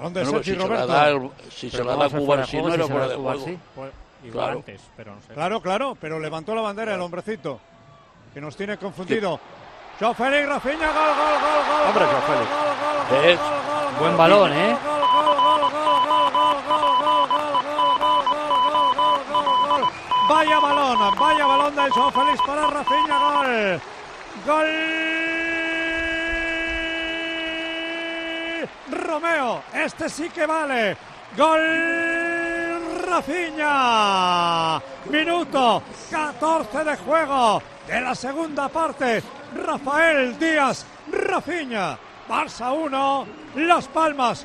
Balón de Bueno, Sergi pues Roberto. si se la da Cubarsí, no era fuera de juego. Pues, igual Claro. antes, pero no sé. Claro, pero levantó la bandera el hombrecito, que nos tiene confundido. Joao Félix, Rafinha, gol. Hombre, Joao Félix. ¿Ves? Buen balón, ¿eh? Vaya balón de Joao Félix para Rafinha, gol. Romeo, este sí que vale. Gol Rafinha. Minuto 14 de juego de la segunda parte. Rafael Díaz, Rafinha. Barça 1, Las Palmas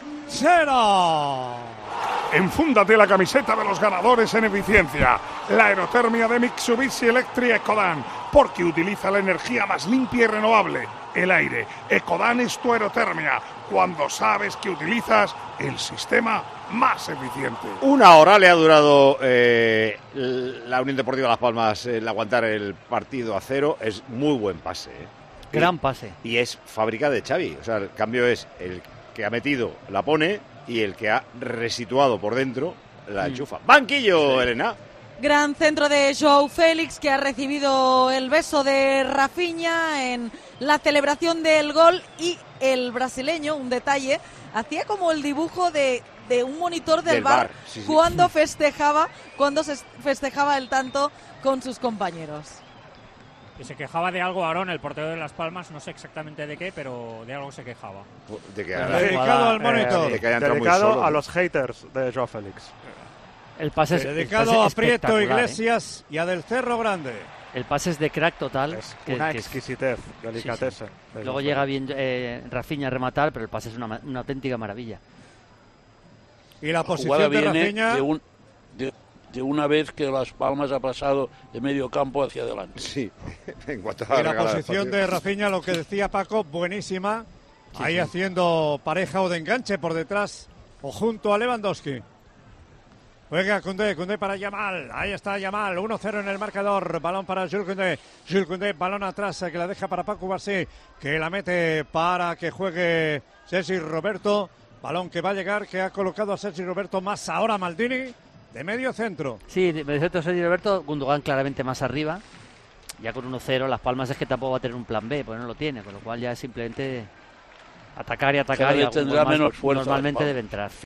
0. Enfúndate la camiseta de los ganadores en eficiencia. La aerotermia de Mitsubishi Electric Ecodan, porque utiliza la energía más limpia y renovable, el aire. Ecodan es tu aerotermia, cuando sabes que utilizas el sistema más eficiente. Una hora le ha durado la Unión Deportiva Las Palmas el aguantar el partido a 0. Es muy buen pase. Gran pase. Y es fábrica de Xavi. O sea, el cambio es el que ha metido, la pone, y el que ha resituado por dentro, la enchufa. ¡Banquillo, sí. Elena! Gran centro de Joao Félix, que ha recibido el beso de Rafinha en la celebración del gol, y el brasileño, un detalle, hacía como el dibujo de un monitor del VAR sí. Cuando se festejaba el tanto con sus compañeros. Y se quejaba de algo Aarón, el portero de Las Palmas, no sé exactamente de qué, pero de algo se quejaba. Dedicado al monitor. Dedicado a los haters de Joao Félix. El pase dedicado a Prieto Iglesias y a Del Cerro Grande. El pase es de crack total. Es una exquisitez, delicateza. Sí. Luego llega bien Rafinha a rematar, pero el pase es una auténtica maravilla. Y la posición de Rafinha... De una vez que Las Palmas ha pasado de medio campo hacia adelante. Sí. En cuanto a la posición de Rafinha, lo que decía Paco, buenísima. Sí, ahí haciendo pareja o de enganche por detrás o junto a Lewandowski. Juega Koundé para Yamal. Ahí está Yamal, 1-0 en el marcador. Balón para Jules Koundé. Jules Koundé, balón atrás que la deja para Paco Barsí, que la mete para que juegue Sergi Roberto. Balón que va a llegar, que ha colocado a Sergi Roberto, más ahora Maldini. De medio centro. Sí, de medio centro Sergi Roberto, Gundogan claramente más arriba. Ya con 1-0, Las Palmas es que tampoco va a tener un plan B, pues no lo tiene, con lo cual ya es simplemente atacar y tendrá menos fuerza. Normalmente debe entrar.